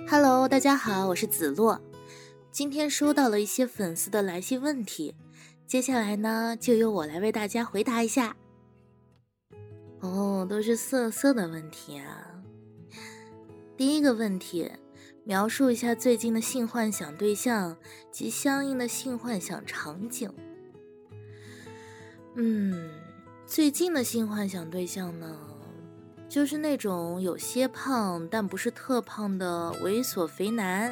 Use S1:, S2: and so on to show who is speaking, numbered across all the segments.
S1: Hello，大家好，我是子洛。今天收到了一些粉丝的来信问题，接下来呢，就由我来为大家回答一下。都是色色的问题啊。第一个问题，描述一下最近的性幻想对象及相应的性幻想场景。最近的性幻想对象呢，就是那种有些胖但不是特胖的猥琐肥男，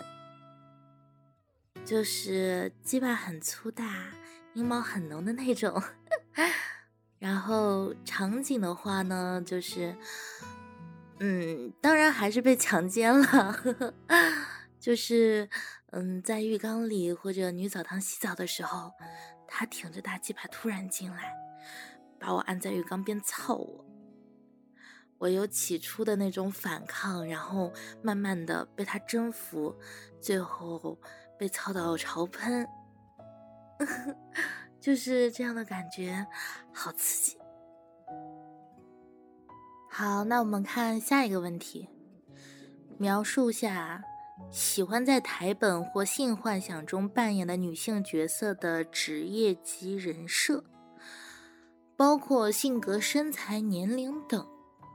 S1: 就是鸡巴很粗大，阴毛很浓的那种。然后场景的话呢，就是当然还是被强奸了。就是在浴缸里或者女澡堂洗澡的时候，他挺着大鸡巴突然进来，把我按在浴缸边操我。我有起初的那种反抗，然后慢慢的被他征服，最后被操到潮喷。就是这样的感觉，好刺激。好，那我们看下一个问题，描述下喜欢在台本或性幻想中扮演的女性角色的职业及人设，包括性格、身材、年龄等。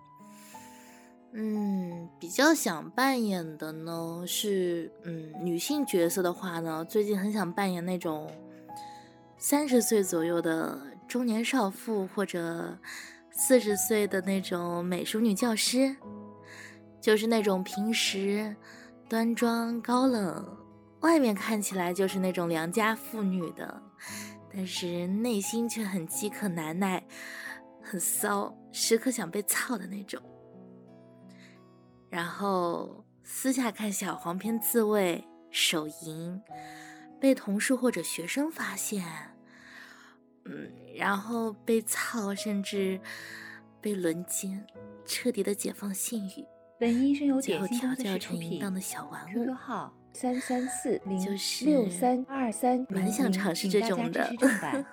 S1: 比较想扮演的呢是，女性角色的话呢，最近很想扮演那种30岁左右的中年少妇，或者40岁的那种美淑女教师，就是那种平时端庄高冷，外面看起来就是那种良家妇女的，但是内心却很饥渴难耐，很骚，时刻想被操的那种。然后私下看小黄片自慰、手淫，被同事或者学生发现，然后被操，甚至被轮奸，彻底的解放性欲。
S2: 本医生有
S1: 最后
S2: 点心
S1: 调教
S2: 公司出品
S1: 成淫荡的小玩物
S2: ，QQ 号
S1: 就是
S2: 3340632300，
S1: 蛮想尝试这种的。
S2: 请大家支持正版。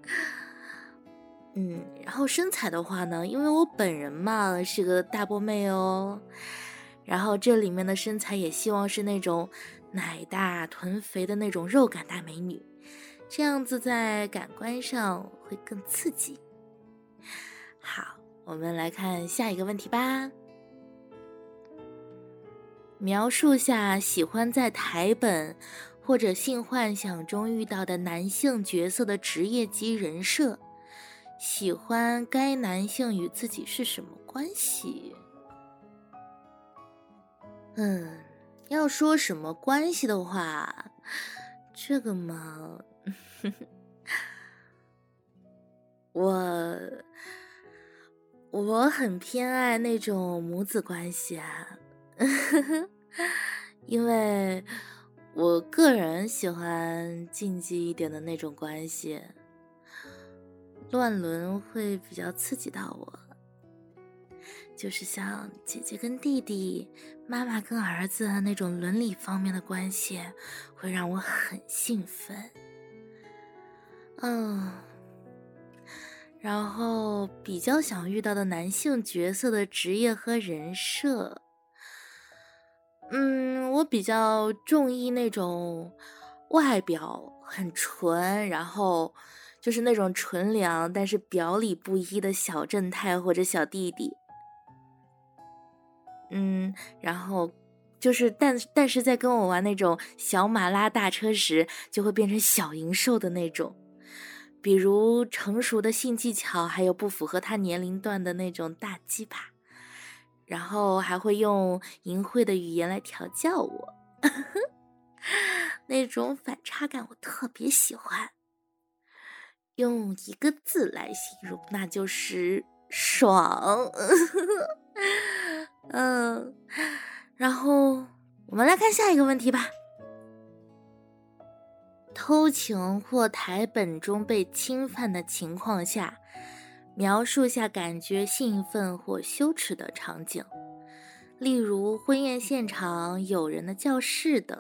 S1: 然后身材的话呢，因为我本人嘛是个大波妹哦，然后这里面的身材也希望是那种奶大臀肥的那种肉感大美女，这样子在感官上会更刺激。好，我们来看下一个问题吧。描述下喜欢在台本或者性幻想中遇到的男性角色的职业及人设，喜欢该男性与自己是什么关系？要说什么关系的话，这个嘛，我很偏爱那种母子关系啊。因为我个人喜欢禁忌一点的那种关系，乱伦会比较刺激到我，就是像姐姐跟弟弟、妈妈跟儿子那种伦理方面的关系，会让我很兴奋。然后比较想遇到的男性角色的职业和人设，我比较中意那种外表很纯，然后就是那种纯良但是表里不一的小正太或者小弟弟。然后就是但是在跟我玩那种小马拉大车时，就会变成小淫兽的那种，比如成熟的性技巧，还有不符合他年龄段的那种大鸡巴，然后还会用淫秽的语言来调教我。那种反差感我特别喜欢，用一个字来形容，那就是爽。然后我们来看下一个问题吧。偷情或台本中被侵犯的情况下，描述下感觉兴奋或羞耻的场景，例如婚宴现场、友人的教室等。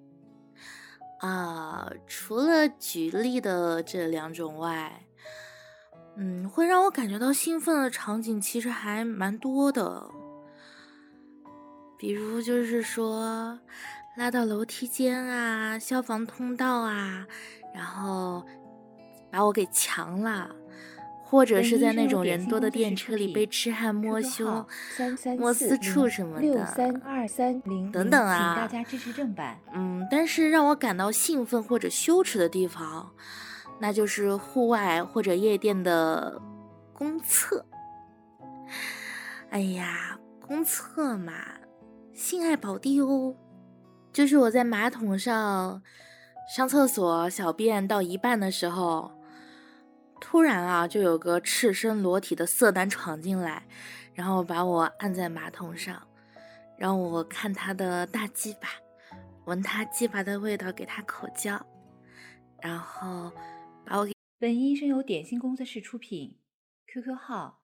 S1: 除了举例的这2种外，会让我感觉到兴奋的场景其实还蛮多的。 比如就是说拉到楼梯间啊、消防通道啊，然后把我给强了，或者
S2: 本
S1: 是在那
S2: 音声由
S1: 种人多的
S2: 点心工作室
S1: 电车里被
S2: 出品
S1: 痴汉摸
S2: ，QQ
S1: 胸、
S2: 号
S1: 私处什么的，等
S2: 33463230，
S1: 等啊。
S2: 请大家支持正版。
S1: 但是让我感到兴奋或者羞耻的地方，那就是户外或者夜店的公厕。哎呀，公厕嘛，性爱宝地哦。就是我在马桶上上厕所小便到一半的时候，突然啊，就有个赤身裸体的色男闯进来，然后把我按在马桶上，让我看他的大鸡巴，闻他鸡巴的味道，给他口交，然后把我给
S2: 本音声由点心工作室出品，QQ 号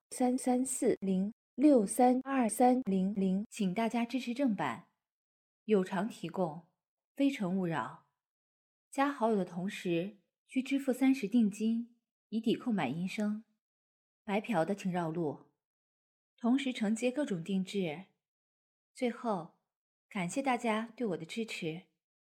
S2: 3340632300，请大家支持正版，有偿提供，非诚勿扰。加好友的同时需支付30定金，以抵扣买音声。白嫖的请绕路，同时承接各种定制。最后，感谢大家对我的支持。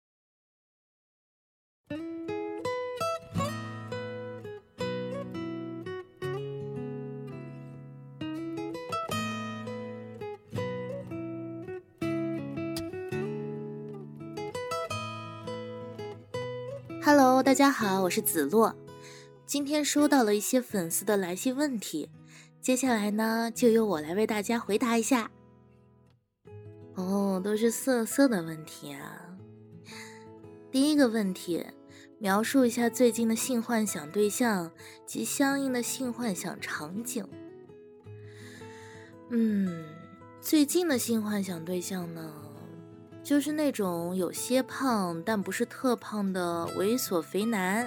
S1: Hello，大家好，我是子洛。今天收到了一些粉丝的来信问题，接下来呢，就由我来为大家回答一下。哦，都是色色的问题啊。第一个问题，描述一下最近的性幻想对象及相应的性幻想场景。最近的性幻想对象呢，就是那种有些胖但不是特胖的猥琐肥男，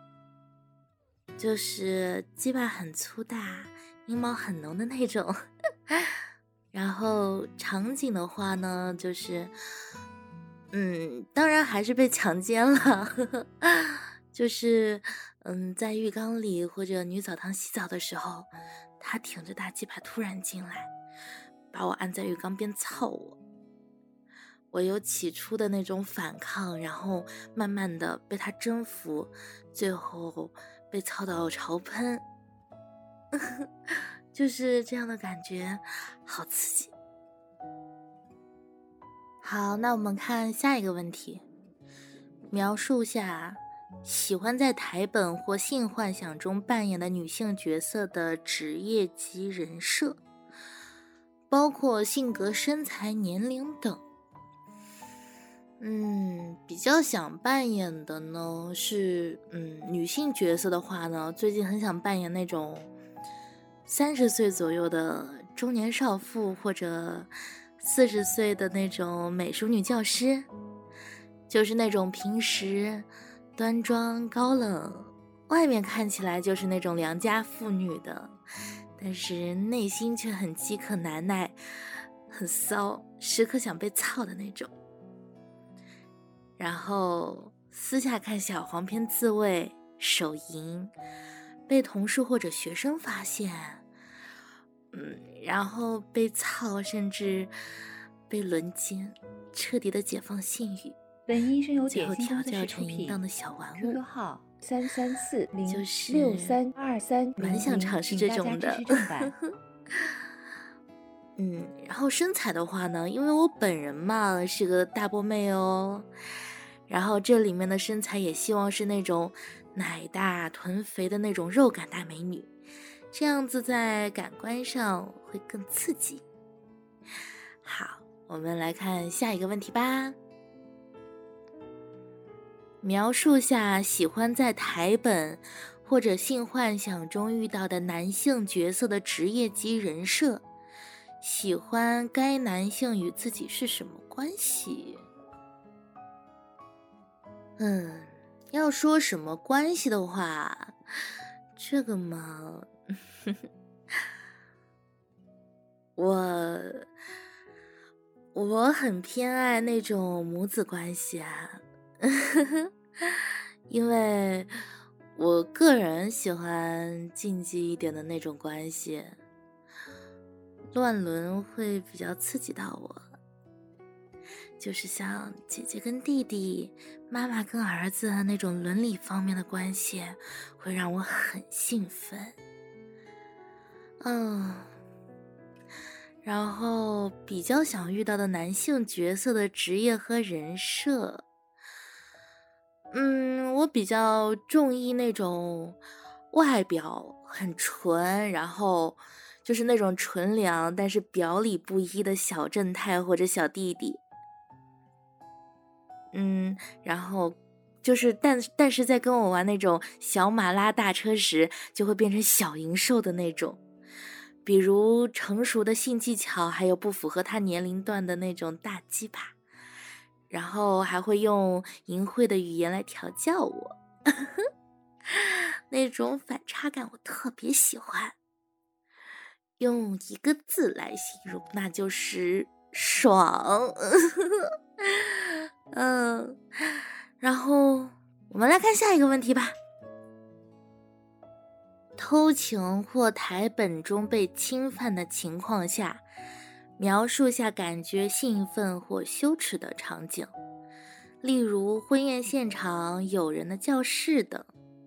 S1: 就是鸡巴很粗大，阴毛很浓的那种。然后场景的话呢，就是当然还是被强奸了。就是在浴缸里或者女澡堂洗澡的时候，他挺着大鸡巴突然进来，把我按在浴缸边操我。我有起初的那种反抗，然后慢慢的被他征服，最后被操到潮喷。就是这样的感觉，好刺激。好，那我们看下一个问题，描述下喜欢在台本或性幻想中扮演的女性角色的职业及人设，包括性格、身材、年龄等。比较想扮演的呢是，女性角色的话呢，最近很想扮演那种30岁左右的中年少妇，或者40岁的那种美淑女教师，就是那种平时端庄高冷，外面看起来就是那种良家妇女的，但是内心却很饥渴难耐，很骚，时刻想被操的那种。然后私下看小黄片自慰、手淫，被同事或者学生发现，然后被操，甚至被轮奸，彻底的解放性欲，
S2: 本音声由
S1: 最后
S2: 点心工作
S1: 调教
S2: 室出品
S1: 成淫荡的小玩物。
S2: ，QQ 号
S1: 就是
S2: 3340632300，
S1: 蛮想尝试这种的。
S2: 请大家支持正版。
S1: 然后身材的话呢，因为我本人嘛是个大波妹哦，然后这里面的身材也希望是那种奶大臀肥的那种肉感大美女，这样子在感官上会更刺激。好，我们来看下一个问题吧。描述下喜欢在台本或者性幻想中遇到的男性角色的职业及人设，喜欢该男性与自己是什么关系？要说什么关系的话，这个嘛，我很偏爱那种母子关系啊。因为我个人喜欢禁忌一点的那种关系，乱伦会比较刺激到我。 就是像姐姐跟弟弟、妈妈跟儿子那种伦理方面的关系，会让我很兴奋。然后比较想遇到的男性角色的职业和人设，我比较中意那种外表很纯，然后就是那种纯良但是表里不一的小正太或者小弟弟。然后就是但是在跟我玩那种小马拉大车时，就会变成小银兽的那种。比如成熟的性技巧，还有不符合他年龄段的那种大鸡巴，然后还会用淫秽的语言来调教我，那种反差感我特别喜欢。用一个字来形容，那就是爽。然后我们来看下一个问题吧。偷情或台本中被侵犯的情况下，描述下感觉兴奋或羞耻的场景，例如婚宴现场、友人的教室等。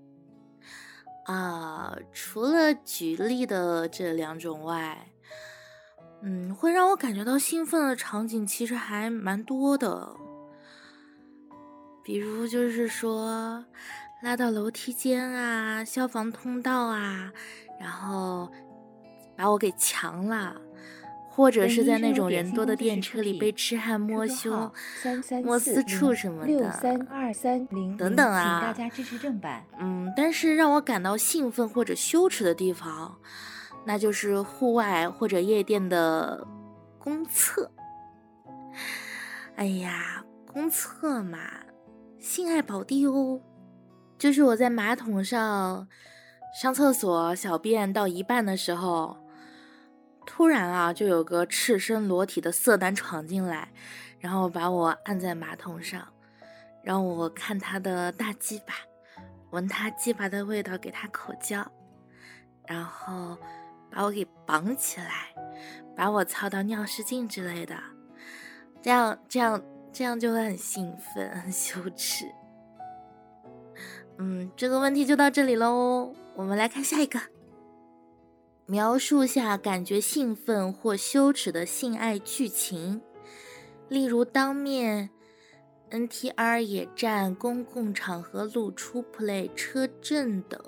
S1: 除了举例的这2种外，会让我感觉到兴奋的场景其实还蛮多的。比如就是说拉到楼梯间啊、消防通道啊，然后把我给强了，或者是在那种人多的电车里被痴汉摸胸、摸私处什么的，等等啊，
S2: 请大家支持正版。
S1: 但是让我感到兴奋或者羞耻的地方，那就是户外或者夜店的公厕。哎呀，公厕嘛，性爱宝地哦。就是我在马桶上上厕所小便到一半的时候，突然就有个赤身裸体的色男闯进来，然后把我按在马桶上，让我看他的大鸡巴，闻他鸡巴的味道，给他口交，然后把我给绑起来，把我操到尿失禁之类的，这样就会很兴奋很羞耻。这个问题就到这里喽，我们来看下一个。描述下感觉兴奋或羞耻的性爱剧情，例如当面 NTR 野战、公共场合露出 play 车震等。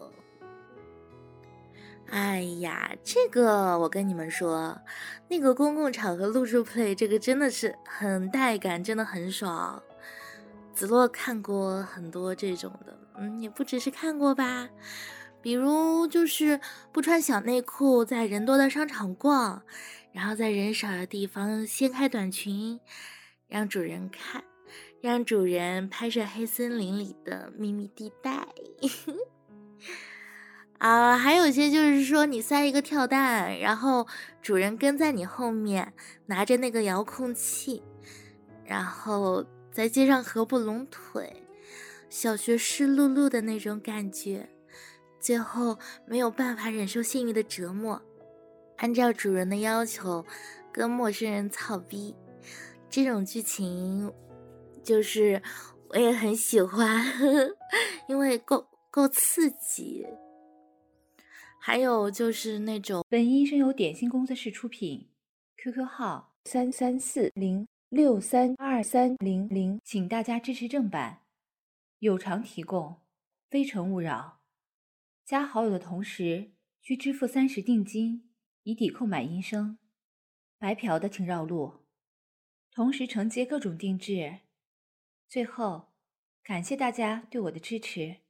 S1: 哎呀，这个我跟你们说，那个公共场合露出 play 这个真的是很带感，真的很爽。子洛看过很多这种的，也不只是看过吧。比如就是不穿小内裤在人多的商场逛，然后在人少的地方掀开短裙，让主人看，让主人拍摄黑森林里的秘密地带。还有些就是说你塞一个跳蛋，然后主人跟在你后面拿着那个遥控器，然后在街上合不拢腿，小学湿漉漉的那种感觉，最后没有办法忍受性欲的折磨，按照主人的要求跟陌生人操逼，这种剧情就是我也很喜欢，因为够刺激。还有就是那种
S2: 本音声由点心工作室出品 ，QQ 号3340632300，请大家支持正版，有偿提供，非诚勿扰。加好友的同时需支付30定金，以抵扣买音声。白嫖的请绕路，同时承接各种定制。最后，感谢大家对我的支持。